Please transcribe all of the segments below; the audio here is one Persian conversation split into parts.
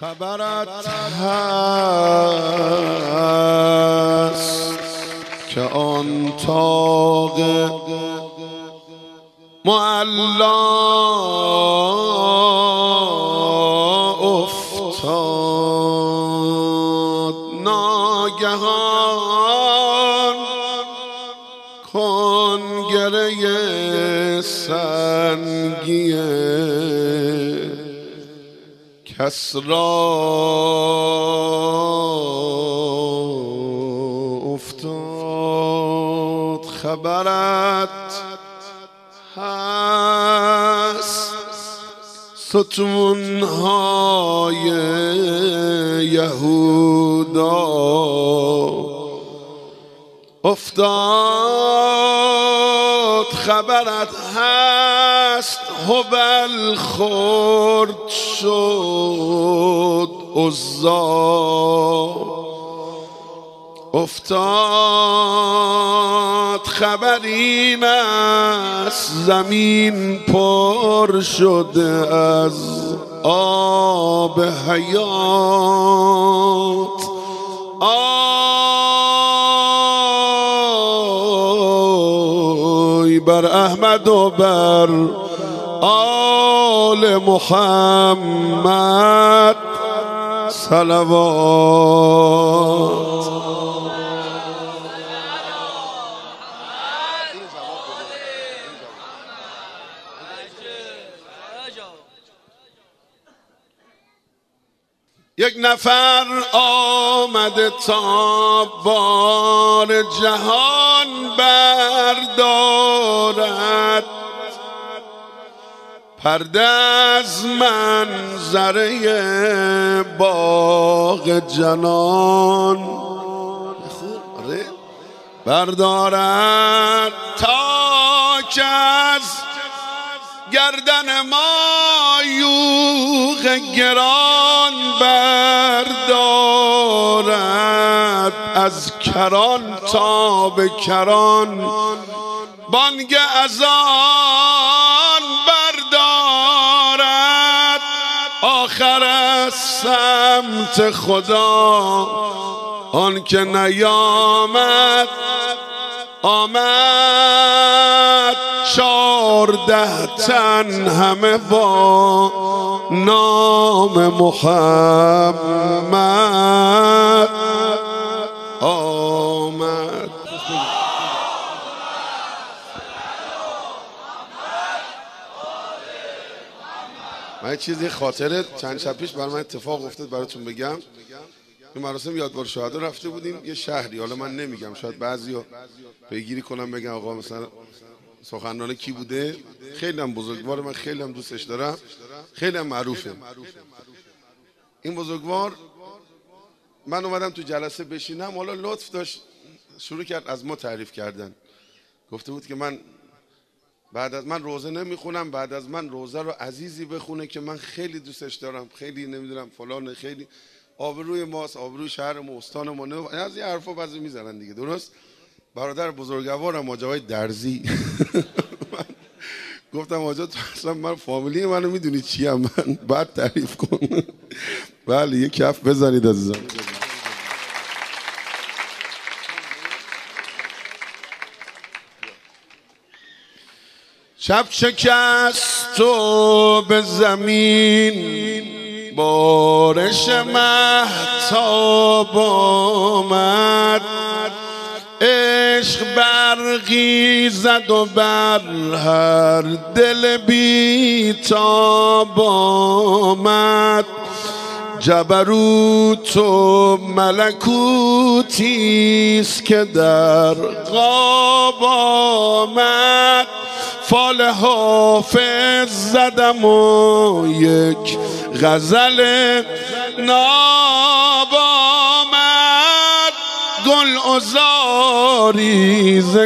خبرت هست که آن طاق معلا افتاد ناگهان کنگره سنگی کسری افتاد. خبرت هست ستونهای یهودا افتاد. خبرت هست هبل خرد شد عزا افتاد. خبر این است زمین پر شده از آب حیات. آی بر احمد و بر آل محمد صلوات. یک نفر آمده تا بار جهان بردارد، پرده از منظره باغ جنان بردارد، تا که از گردن ما یوغ گران بردارد، از کران تا به کران بانگ اذان بردارد. آخر از سمت خدا آن که نیامد آمد، 14 تن همه با نام محمد آمد. من چیزی خاطره چند شب پیش برای من اتفاق افتاد براتون بگم. این مراسم یادبار شهدا رفته بودیم یه شهری، حالا من نمیگم شاید بعضیا پیگیری کنم بگن آقا مثلا سخنران کی بوده. خیلی هم بزرگوار، من خیلی هم دوستش دارم، خیلی هم معروفه این بزرگوار. من اومدم تو جلسه بشینم، حالا لطف داشت شروع کرد از ما تعریف کردن. گفته بود که من بعد از من روزه نمیخونم، بعد از من روزه رو عزیزی بخونه که من خیلی دوستش دارم، خیلی نمیدونم فلان، خیلی آبروی ماست، آبروی شهر ما، استان ما، از این حرفا بعضی میزنن دیگه. درست برادر بزرگوارم آقای درزی گفتم آجا تو اصلا من فامیلی منو میدونی چی هم من بعد تعریف کن. بله یه کف بزنید عزیزم. شب شکست و به زمین بارش مهتاب آمد، عشق برقی زد و بر هر دل بیتاب آمد. جبروت و ملکوتیست که در غاب آمد. فال حافظ زدم و یک غزل ناب آمد. گل عذاری ز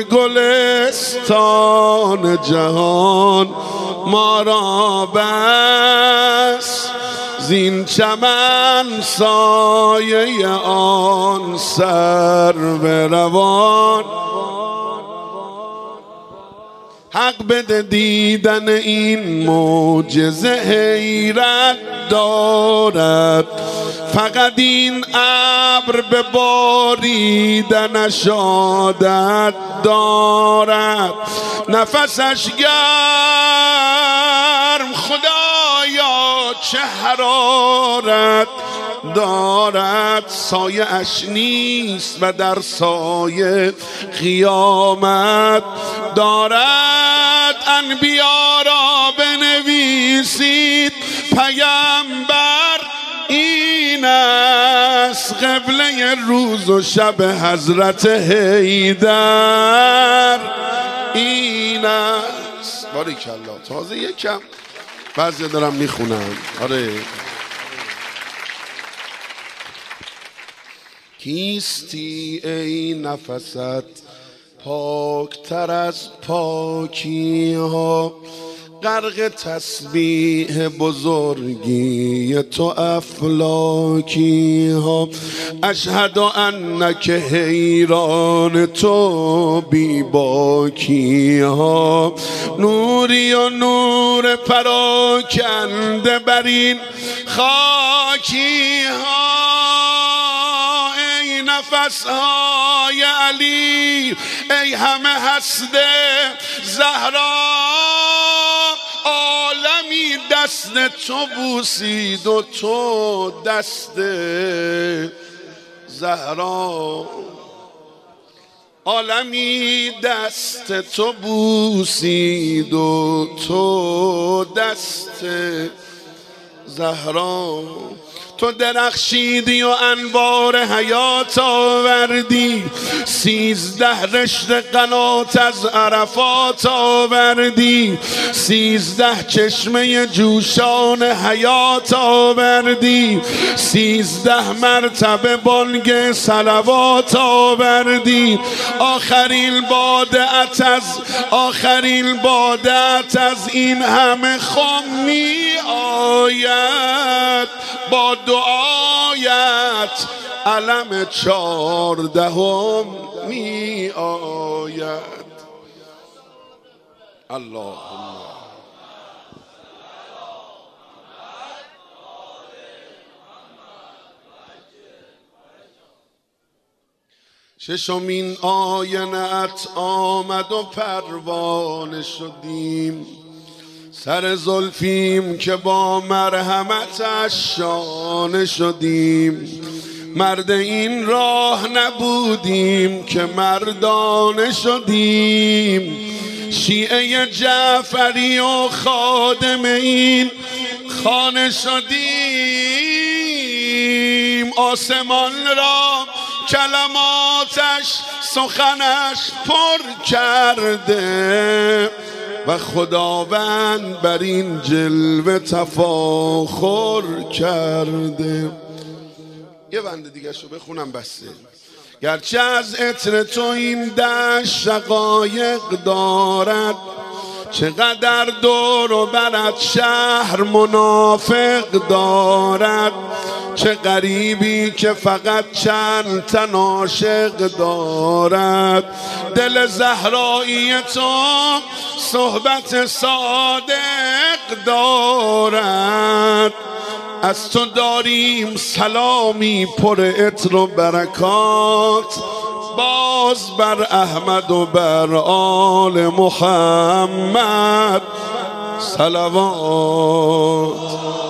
گلستان جهان ما را بس، زین چمن سایه آن سر به روان. حق بده دیدن این معجزه حیرت دارد. فقط این ابر به باریدنش عادت دارد. نفسش گرم خدایا چه حرارت دارد. سایه اش نیست و در سایه قیامت دارد. انبیا را بنویسید پیامبر این است. قبله روز و شب حضرت حیدر این است. باریکالله. تازه یکم بعضی دارم میخونم. آره. کیستی ای نفست پاکتر از پاکی ها، غرق تسبیح بزرگی تو افلاکی ها. اشهد انک حیران تو بی باکی ها. نوری و نور پراکنده بر این خاکی ها. ای نفسهای علی، ای همه هسته زهرا، عالمی دست تو بوسید و تو دست زهرا. عالمی دست تو بوسید و تو دست زهرا. تو درخشیدی و انوار حیات آوردی، 13 رشته قنات از عرفات آوردی، 13 چشمه جوشان حیات آوردی، 13 مرتبه بانگ صلوات آوردی. آخرین بادت از این همه خم می آید. با دعایت علم 14 می آید. اللهم ششمین آینت آمد و پروانه شدیم. سر زلفیم که با مرحمتش شانه شدیم. مرد این راه نبودیم که مردانه شدیم. شیعه جعفری و خادم این خانه شدیم. آسمان را کلماتش سخنش پر کرده و خداوند بر این جلوه تفاخر کرده. یه بنده دیگه شو بخونم بسته. گرچه از عطر تو این دشت شقایق دارد، چقدر دور و برت شهر منافق دارد. چه غریبی که فقط چند تن عاشق دارد. دل زهرایی تو صحبت صادق دارد. از تو داریم سلامی پر عطر و برکات، باز بر احمد و بر آل محمد صلوات.